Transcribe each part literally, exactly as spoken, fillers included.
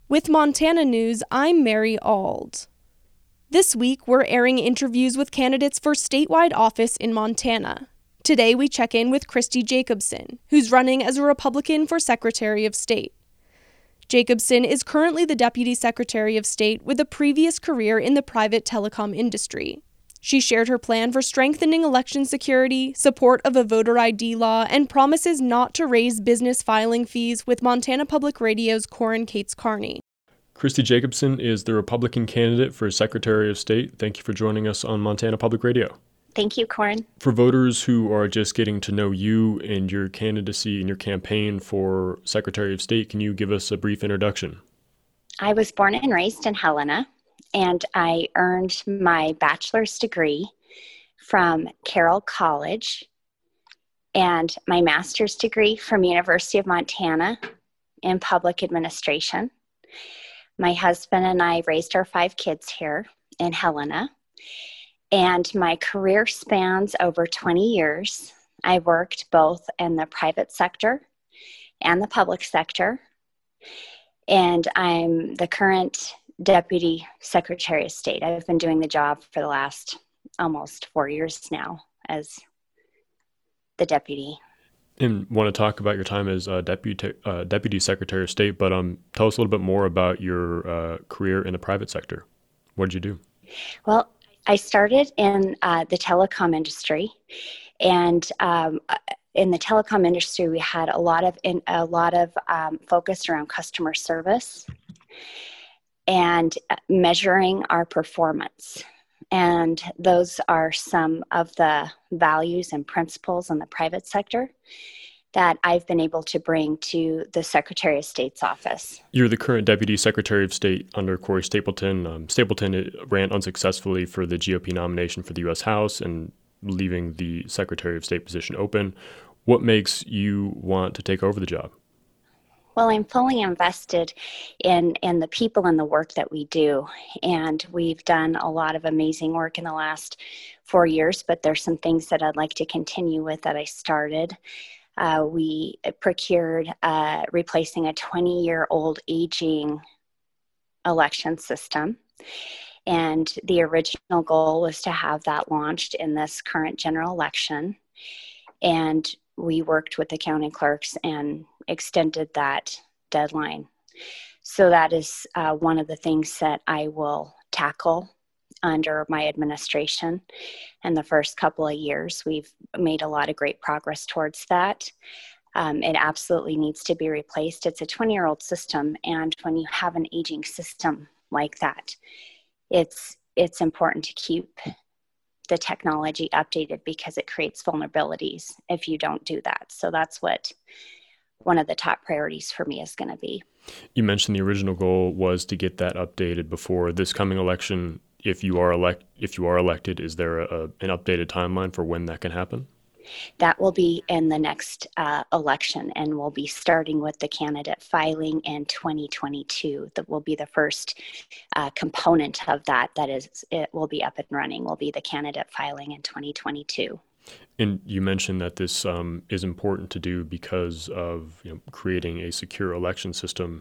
With Montana News, I'm Mary Ald. This week, we're airing interviews with candidates for statewide office in Montana. Today, we check in with Christy Jacobson, who's running as a Republican for Secretary of State. Jacobson is currently the Deputy Secretary of State with a previous career in the private telecom industry. She shared her plan for strengthening election security, support of a voter I D law, and promises not to raise business filing fees with Montana Public Radio's Corin Cates Carney. Christy Jacobson is the Republican candidate for Secretary of State. Thank you for joining us on Montana Public Radio. Thank you, Corin. For voters who are just getting to know you and your candidacy and your campaign for Secretary of State, can you give us a brief introduction? I was born and raised in Helena, and I earned my bachelor's degree from Carroll College and my master's degree from University of Montana in public administration. My husband and I raised our five kids here in Helena, and my career spans over twenty years. I worked both in the private sector and the public sector, and I'm the current Deputy Secretary of State. I've been doing the job for the last almost four years now as the deputy. And want to talk about your time as uh, deputy uh, Deputy Secretary of State, but um, tell us a little bit more about your uh, career in the private sector. What did you do? Well, I started in uh, the telecom industry, and um, in the telecom industry, we had a lot of in, a lot of um, focus around customer service and measuring our performance. And those are some of the values and principles in the private sector that I've been able to bring to the Secretary of State's office. You're the current Deputy Secretary of State under Corey Stapleton. Um, Stapleton ran unsuccessfully for the G O P nomination for the U S House and leaving the Secretary of State position open. What makes you want to take over the job? Well, I'm fully invested in, in the people and the work that we do. And we've done a lot of amazing work in the last four years, but there's some things that I'd like to continue with that I started. Uh, we procured uh, replacing a twenty-year-old aging election system. And the original goal was to have that launched in this current general election. And we worked with the county clerks and extended that deadline. So that is uh, one of the things that I will tackle under my administration. In the first couple of years, we've made a lot of great progress towards that. Um, it absolutely needs to be replaced. It's a twenty-year-old system, and when you have an aging system like that, it's it's important to keep the technology updated because it creates vulnerabilities if you don't do that. So that's what one of the top priorities for me is going to be. You mentioned the original goal was to get that updated before this coming election. If you are elect, if you are elected, is there a, an updated timeline for when that can happen? That will be in the next uh, election, and we'll be starting with the candidate filing in twenty twenty-two. That will be the first uh, component of that. That is, it will be up and running. Will be the candidate filing in twenty twenty-two. And you mentioned that this um, is important to do because of you know, creating a secure election system.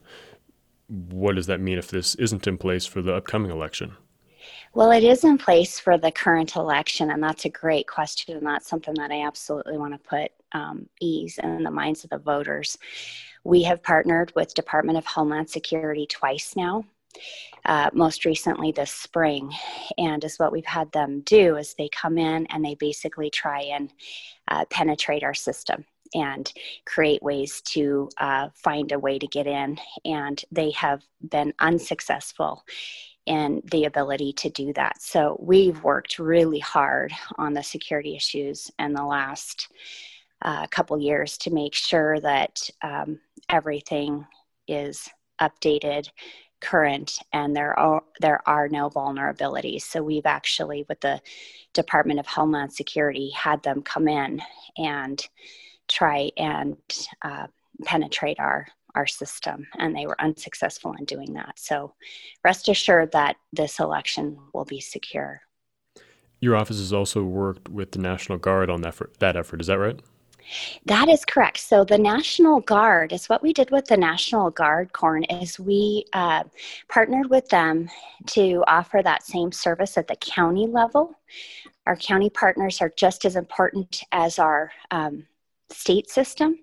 What does that mean if this isn't in place for the upcoming election? Well, it is in place for the current election, and that's a great question, and that's something that I absolutely want to put um, ease in the minds of the voters. We have partnered with Department of Homeland Security twice now, uh, most recently this spring, and as what we've had them do is they come in and they basically try and uh, penetrate our system and create ways to uh, find a way to get in, and they have been unsuccessful and the ability to do that. So we've worked really hard on the security issues in the last uh, couple years to make sure that um, everything is updated, current, and there are there are no vulnerabilities. So we've actually, with the Department of Homeland Security, had them come in and try and uh, penetrate our our system, and they were unsuccessful in doing that. So rest assured that this election will be secure. Your office has also worked with the National Guard on that effort, that effort. Is that right? That is correct. So the National Guard is what we did with the National Guard Corps is we uh, partnered with them to offer that same service at the county level. Our county partners are just as important as our um, state system.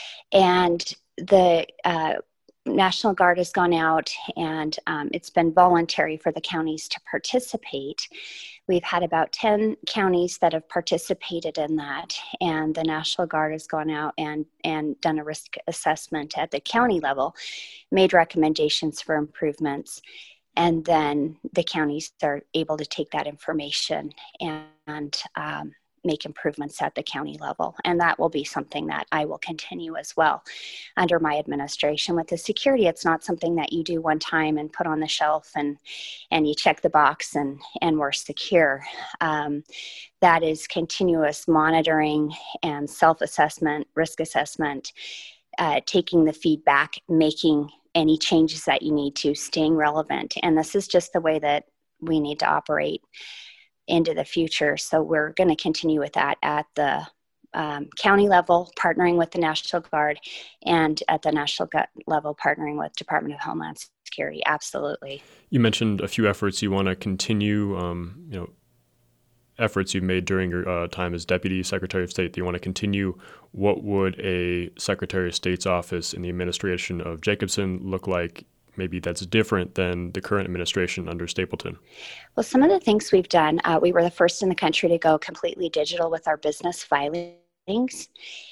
And the uh, National Guard has gone out and um, it's been voluntary for the counties to participate. We've had about ten counties that have participated in that, and the National Guard has gone out and, and done a risk assessment at the county level, made recommendations for improvements, and then the counties are able to take that information and, and um, make improvements at the county level. And that will be something that I will continue as well under my administration. With the security, it's not something that you do one time and put on the shelf and and you check the box and, and we're secure. Um, that is continuous monitoring and self-assessment, risk assessment, uh, taking the feedback, making any changes that you need to, staying relevant. And this is just the way that we need to operate into the future. So we're going to continue with that at the um, county level, partnering with the National Guard, and at the national level, partnering with Department of Homeland Security. Absolutely. You mentioned a few efforts you want to continue, um, you know, efforts you've made during your uh, time as Deputy Secretary of State that you want to continue. What would a Secretary of State's office in the administration of Jacobson look like? Maybe that's different than the current administration under Stapleton. Well, some of the things we've done, uh, we were the first in the country to go completely digital with our business filings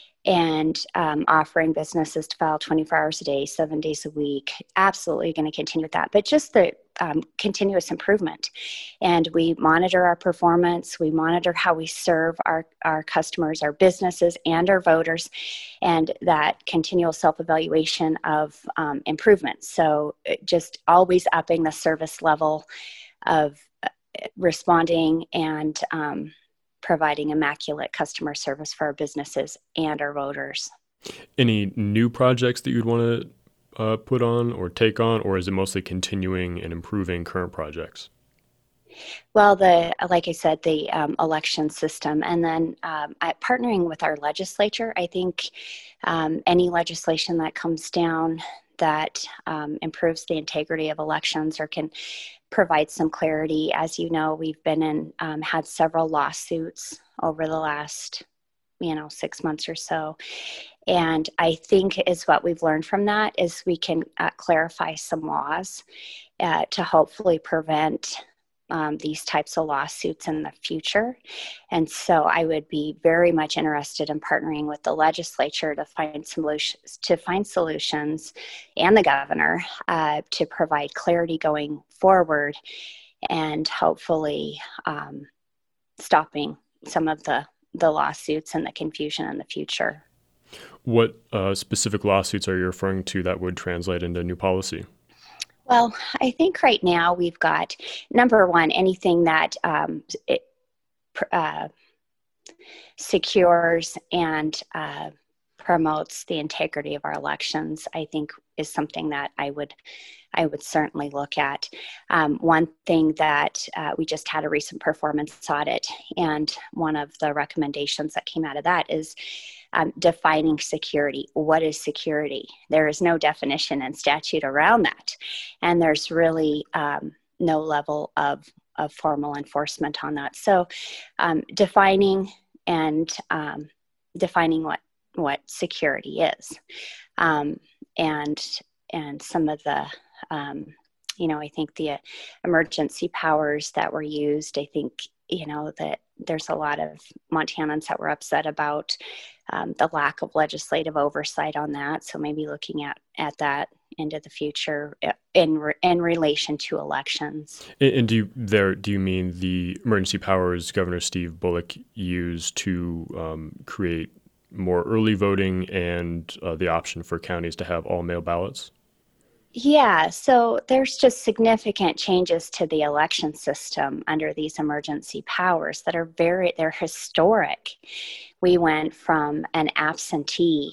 and um, offering businesses to file twenty-four hours a day, seven days a week. Absolutely going to continue with that, but just the um, continuous improvement. And we monitor our performance. We monitor how we serve our, our customers, our businesses, and our voters, and that continual self-evaluation of um, improvement. So just always upping the service level of responding and um, providing immaculate customer service for our businesses and our voters. Any new projects that you'd want to uh, put on or take on, or is it mostly continuing and improving current projects? Well, the like I said, the um, election system, and then um, I, partnering with our legislature. I think um, any legislation that comes down that um, improves the integrity of elections or can provide some clarity. As you know, we've been in um, had several lawsuits over the last, you know, six months or so. And I think is what we've learned from that is we can uh, clarify some laws uh, to hopefully prevent um, these types of lawsuits in the future. And so I would be very much interested in partnering with the legislature to find solutions, to find solutions, and the governor uh, to provide clarity going forward, and hopefully um, stopping some of the the lawsuits and the confusion in the future. What uh, specific lawsuits are you referring to that would translate into new policy? Well, I think right now we've got, number one, anything that um, it, uh, secures and uh, promotes the integrity of our elections, I think is something that I would I would certainly look at. Um, one thing that uh, we just had a recent performance audit, and one of the recommendations that came out of that is um, defining security. What is security? There is no definition in statute around that, and there's really um, no level of, of formal enforcement on that. So um, defining and um, defining what what security is, um, and and some of the Um, you know, I think the uh, emergency powers that were used, I think, you know, that there's a lot of Montanans that were upset about um, the lack of legislative oversight on that. So maybe looking at, at that into the future in re- in relation to elections. And, and do you there do you mean the emergency powers Governor Steve Bullock used to um, create more early voting and uh, the option for counties to have all mail ballots? Yeah, so there's just significant changes to the election system under these emergency powers that are very, they're historic. We went from an absentee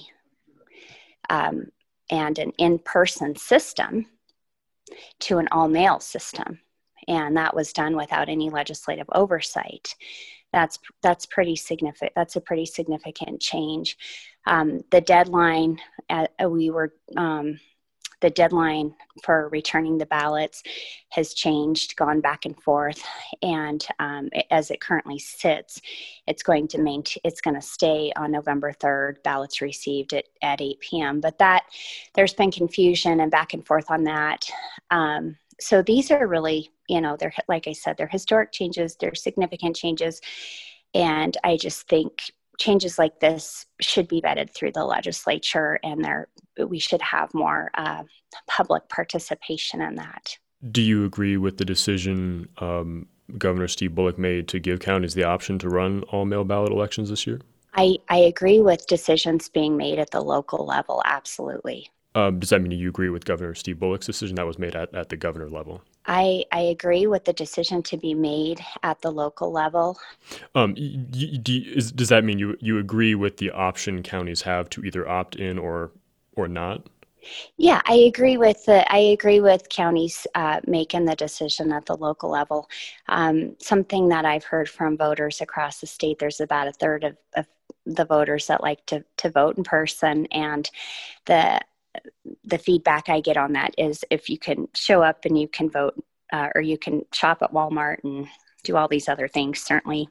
um, and an in-person system to an all-mail system. and that was done without any legislative oversight. That's that's pretty significant. That's a pretty significant change. Um, the deadline, uh, we were um, the deadline for returning the ballots has changed, gone back and forth, and um, it, as it currently sits, it's going to maintain. It's going to stay on November third. Ballots received at, at eight p.m. But that there's been confusion and back and forth on that. Um, so these are really, you know, they're like I said, they're historic changes. They're significant changes, and I just think changes like this should be vetted through the legislature, and there we should have more uh, public participation in that. Do you agree with the decision um, Governor Steve Bullock made to give counties the option to run all mail ballot elections this year? I, I agree with decisions being made at the local level, absolutely. Um, does that mean you agree with Governor Steve Bullock's decision that was made at, at the governor level? I, I agree with the decision to be made at the local level. Um, y- y- do you, is, does that mean you, you agree with the option counties have to either opt in or or not? Yeah, I agree with the. I agree with counties uh, making the decision at the local level. Um, something that I've heard from voters across the state, there's about a third of, of the voters that like to to vote in person, and the the feedback I get on that is if you can show up and you can vote, uh, or you can shop at Walmart and do all these other things, certainly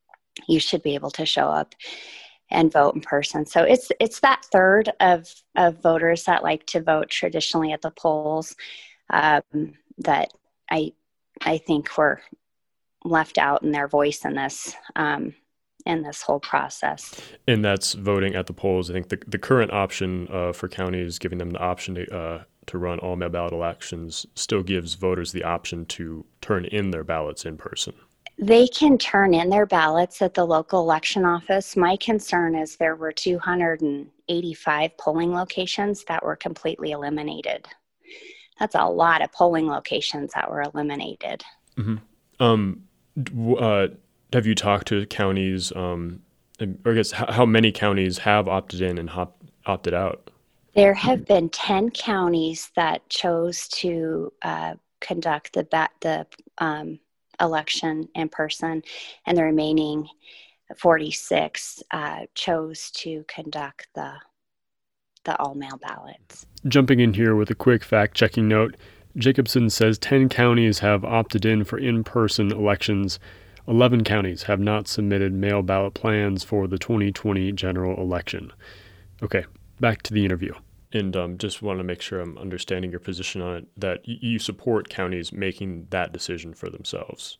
you should be able to show up and vote in person. So it's it's that third of, of voters that like to vote traditionally at the polls um, that I I think were left out in their voice in this um, in this whole process. And that's voting at the polls. I think the the current option uh, for counties, giving them the option to uh, to run all mail ballot elections, still gives voters the option to turn in their ballots in person. They can turn in their ballots at the local election office. My concern is there were two hundred eighty-five polling locations that were completely eliminated. That's a lot of polling locations that were eliminated. Mm-hmm. Um, uh, have you talked to counties, um, or I guess how, how many counties have opted in and hop, opted out? There have been ten counties that chose to uh, conduct the ba- the um, election in person, and the remaining forty-six uh, chose to conduct the the all-mail ballots. Jumping in here with a quick fact-checking note, Jacobson says ten counties have opted in for in-person elections. eleven counties have not submitted mail ballot plans for the twenty twenty general election. Okay, back to the interview. And um, just want to make sure I'm understanding your position on it, that y- you support counties making that decision for themselves,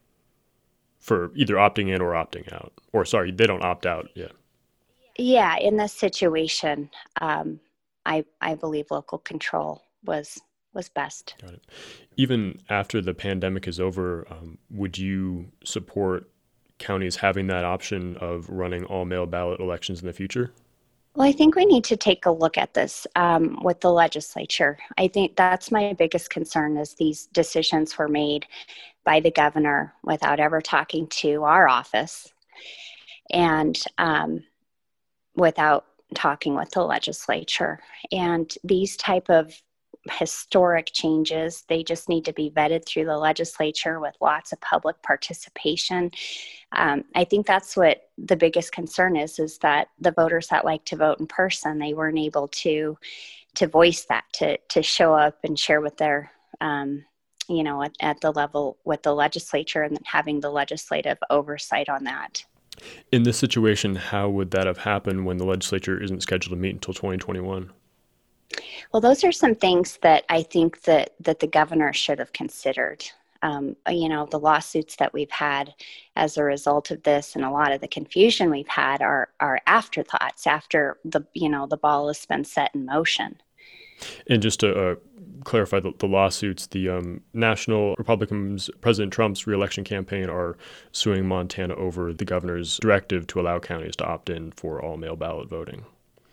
for either opting in or opting out. Or sorry, they don't opt out yet. Yeah, in this situation, um, I I believe local control was was best. Got it. Even after the pandemic is over, um, would you support counties having that option of running all mail ballot elections in the future? Well, I think we need to take a look at this um, with the legislature. I think that's my biggest concern is these decisions were made by the governor without ever talking to our office and um, without talking with the legislature. And these type of historic changes, they just need to be vetted through the legislature with lots of public participation. Um, I think that's what the biggest concern is, is that the voters that like to vote in person, they weren't able to to voice that, to to show up and share with their, um, you know, at, at the level with the legislature and having the legislative oversight on that. In this situation, how would that have happened when the legislature isn't scheduled to meet until twenty twenty-one? Well, those are some things that I think that, that the governor should have considered. Um, you know, the lawsuits that we've had as a result of this and a lot of the confusion we've had are, are afterthoughts after the, you know, the ball has been set in motion. And just to uh, clarify the, the lawsuits, the um, National Republicans, President Trump's reelection campaign are suing Montana over the governor's directive to allow counties to opt in for all mail ballot voting.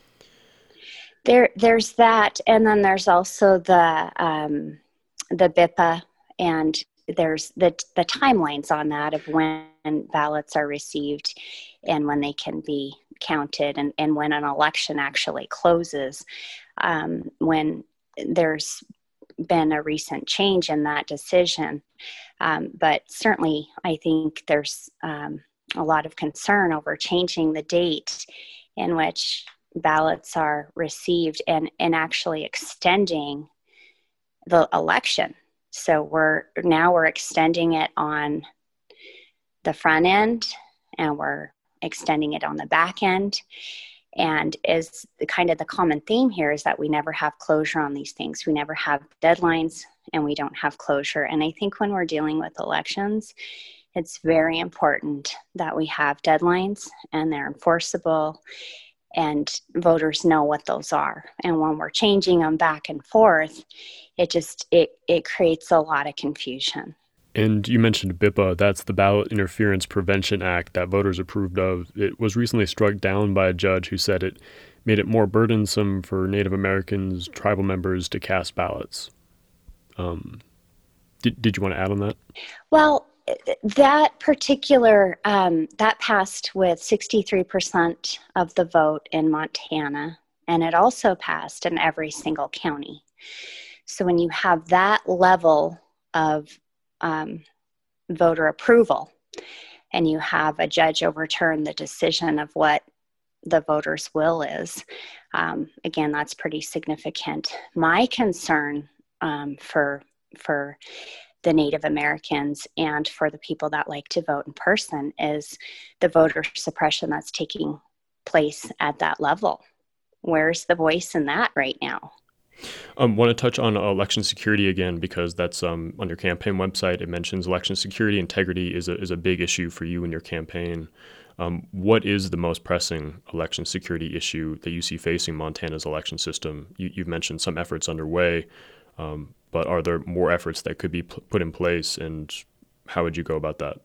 There, there's that, and then there's also the um, the B I P A, and there's the the timelines on that of when ballots are received and when they can be counted, and, and when an election actually closes. Um, when there's been a recent change in that decision. Um, but certainly, I think there's um, a lot of concern over changing the date in which ballots are received and, and actually extending the election. So we're now we're extending it on the front end, and we're extending it on the back end. And is the kind of the common theme here is that we never have closure on these things. We never have deadlines, and we don't have closure. And I think when we're dealing with elections, it's very important that we have deadlines and they're enforceable and voters know what those are. And when we're changing them back and forth, it just, it, it creates a lot of confusion. And you mentioned B I P A, that's the Ballot Interference Prevention Act that voters approved of. It was recently struck down by a judge who said it made it more burdensome for Native Americans, tribal members to cast ballots. Um, did, did you want to add on that? Well, that particular, um, that passed with sixty-three percent of the vote in Montana, and it also passed in every single county. So when you have that level of um, voter approval, and you have a judge overturn the decision of what the voters' will is, um, again, that's pretty significant. My concern um, for for the Native Americans and for the people that like to vote in person is the voter suppression that's taking place at that level. Where's the voice in that right now? I um, want to touch on election security again, because that's um, on your campaign website. It mentions election security integrity is a, is a big issue for you in your campaign. Um, what is the most pressing election security issue that you see facing Montana's election system? You, you've mentioned some efforts underway, um, but are there more efforts that could be p- put in place, and how would you go about that?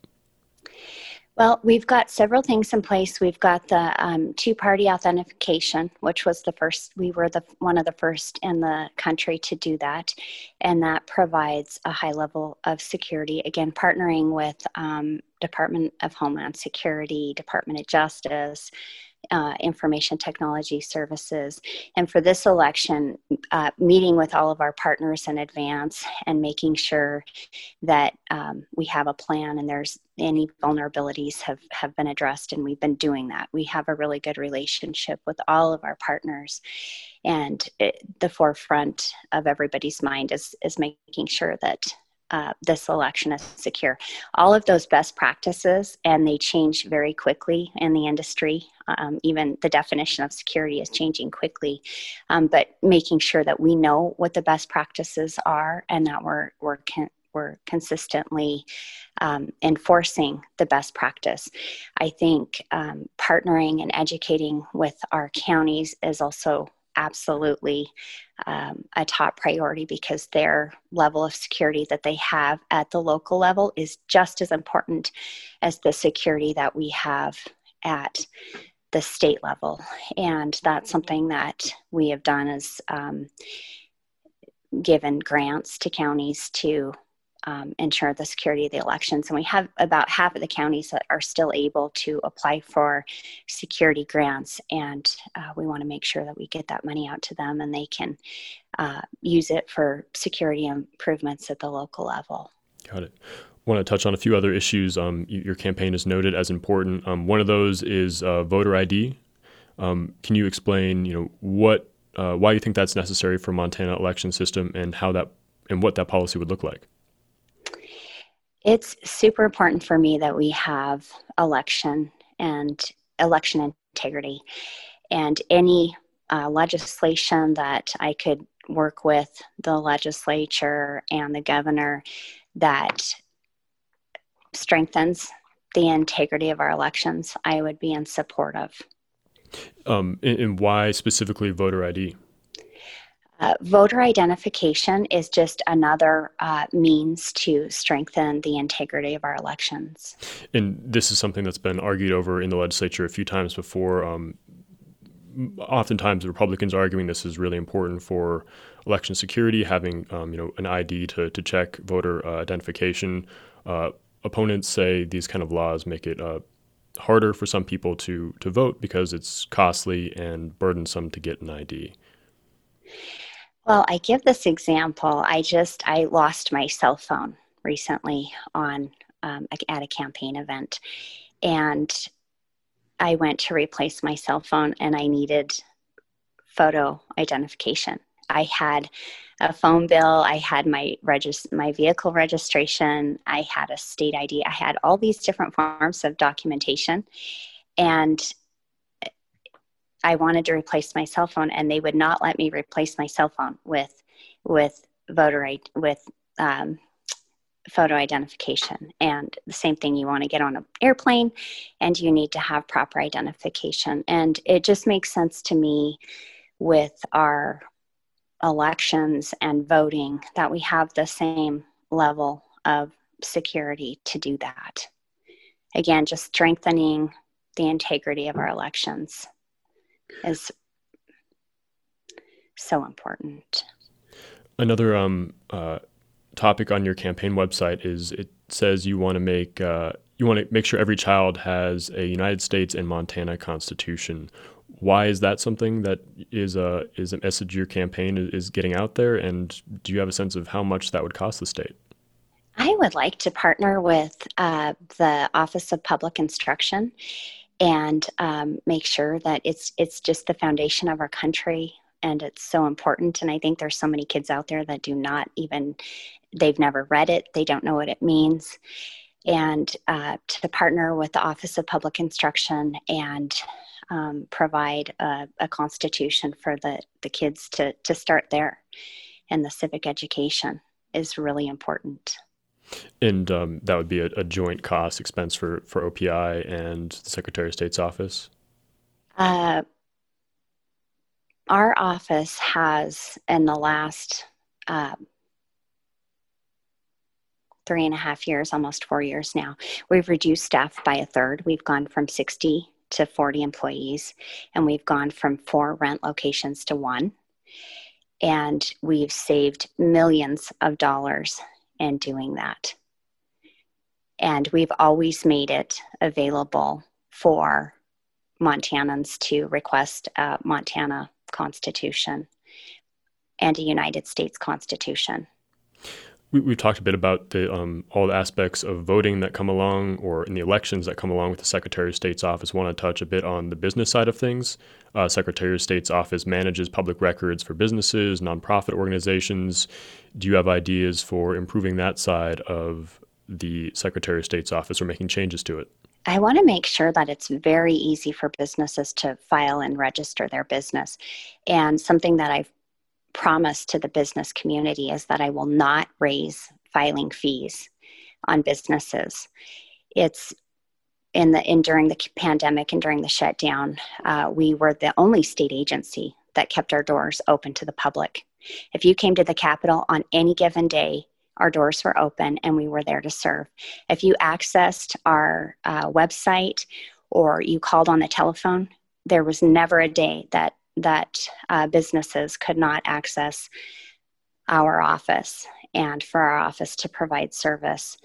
Well, we've got several things in place. We've got the um, two-party authentication, which was the first, we were the one of the first in the country to do that. And that provides a high level of security, again, partnering with um, Department of Homeland Security, Department of Justice, Uh, information technology services. And for this election, uh, meeting with all of our partners in advance and making sure that um, we have a plan and there's any vulnerabilities have, have been addressed, and we've been doing that. We have a really good relationship with all of our partners, and it, the forefront of everybody's mind is, is making sure that Uh, this election is secure. All of those best practices, and they change very quickly in the industry. Um, even the definition of security is changing quickly. Um, but making sure that we know what the best practices are, and that we're we're con- we're consistently um, enforcing the best practice. I think um, partnering and educating with our counties is also absolutely um, a top priority, because their level of security that they have at the local level is just as important as the security that we have at the state level. And that's something that we have done, is um, given grants to counties to Um, ensure the security of the elections. And we have about half of the counties that are still able to apply for security grants. And uh, we want to make sure that we get that money out to them and they can uh, use it for security improvements at the local level. Got it. I want to touch on a few other issues um, your campaign has noted as important. Um, one of those is uh, voter I D. Um, can you explain, you know, what, uh, why you think that's necessary for Montana election system, and how that, and what that policy would look like? It's super important for me that we have election and election integrity, and any uh, legislation that I could work with the legislature and the governor that strengthens the integrity of our elections, I would be in support of. Um, and, and why specifically voter I D? Uh, voter identification is just another uh, means to strengthen the integrity of our elections. And this is something that's been argued over in the legislature a few times before. Um, oftentimes, the Republicans are arguing this is really important for election security, having um, you know an I D to to check voter uh, identification. Uh, opponents say these kind of laws make it uh, harder for some people to to vote because it's costly and burdensome to get an I D. Well, I give this example. I just, I lost my cell phone recently on um, at a campaign event. And I went to replace my cell phone and I needed photo identification. I had a phone bill, I had my regis- my vehicle registration, I had a state I D, I had all these different forms of documentation, and I wanted to replace my cell phone, and they would not let me replace my cell phone with with voter I D, with um, photo identification. And the same thing, you want to get on an airplane, and you need to have proper identification. And it just makes sense to me with our elections and voting that we have the same level of security to do that. Again, just strengthening the integrity of our elections is so important. Another um, uh, topic on your campaign website is it says you want to make uh, you want to make sure every child has a United States and Montana Constitution. Why is that something that is a is a message your campaign is getting out there? And do you have a sense of how much that would cost the state? I would like to partner with uh, the Office of Public Instruction and um, make sure that it's it's just the foundation of our country, and it's so important. And I think there's so many kids out there that do not even, they've never read it, they don't know what it means. And uh, to partner with the Office of Public Instruction and um, provide a, a constitution for the, the kids to, to start there, and the civic education is really important. And um, that would be a, a joint cost expense for, for O P I and the Secretary of State's office? Uh, our office has, in the last uh, three and a half years, almost four years now, we've reduced staff by a third. We've gone from sixty to forty employees, and we've gone from four rent locations to one. And we've saved millions of dollars in doing that. And we've always made it available for Montanans to request a Montana Constitution and a United States Constitution. We, we've talked a bit about the um, all the aspects of voting that come along, or in the elections that come along with the Secretary of State's office. Want to touch a bit on the business side of things. Uh, Secretary of State's office manages public records for businesses, nonprofit organizations. Do you have ideas for improving that side of the Secretary of State's office, or making changes to it? I want to make sure that it's very easy for businesses to file and register their business. And something that I've promised to the business community is that I will not raise filing fees on businesses. It's in the in during the pandemic and during the shutdown, uh, we were the only state agency that kept our doors open to the public. If you came to the Capitol on any given day, our doors were open and we were there to serve. If you accessed our uh, website or you called on the telephone, there was never a day that that uh, businesses could not access our office and for our office to provide service.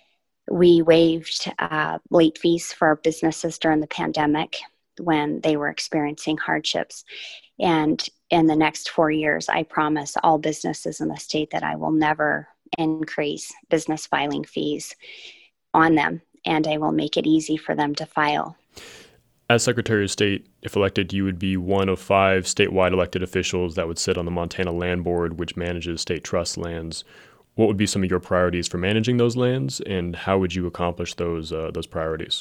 We waived uh, late fees for our businesses during the pandemic when they were experiencing hardships. And in the next four years, I promise all businesses in the state that I will never increase business filing fees on them, and I will make it easy for them to file. As Secretary of State, if elected, you would be one of five statewide elected officials that would sit on the Montana Land Board, which manages state trust lands. What would be some of your priorities for managing those lands, and how would you accomplish those uh, those priorities?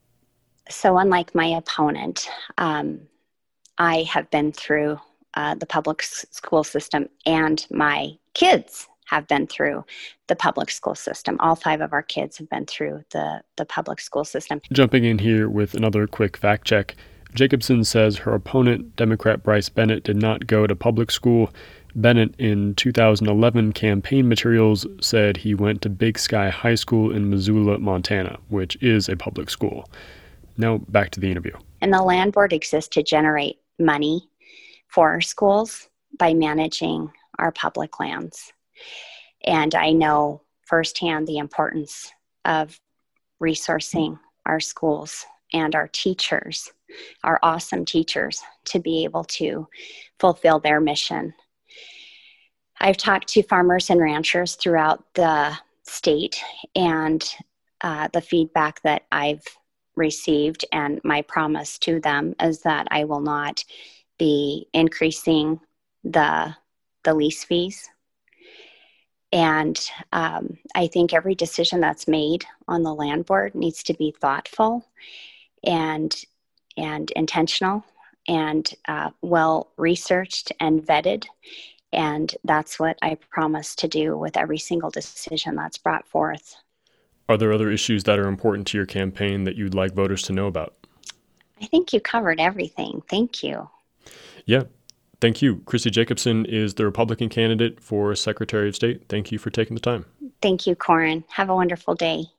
So unlike my opponent, um, I have been through uh, the public s- school system, and my kids have been through the public school system. All five of our kids have been through the, the public school system. Jumping in here with another quick fact check. Jacobson says her opponent, Democrat Bryce Bennett, did not go to public school. Bennett, in two thousand eleven campaign materials, said he went to Big Sky High School in Missoula, Montana, which is a public school. Now back to the interview. And the land board exists to generate money for our schools by managing our public lands. And I know firsthand the importance of resourcing our schools and our teachers, our awesome teachers, to be able to fulfill their mission. I've talked to farmers and ranchers throughout the state, and uh, the feedback that I've received and my promise to them is that I will not be increasing the the lease fees. And um, I think every decision that's made on the land board needs to be thoughtful and and intentional and uh, well researched and vetted. And that's what I promise to do with every single decision that's brought forth. Are there other issues that are important to your campaign that you'd like voters to know about? I think you covered everything. Thank you. Yeah. Thank you. Christy Jacobson is the Republican candidate for Secretary of State. Thank you for taking the time. Thank you, Corin. Have a wonderful day.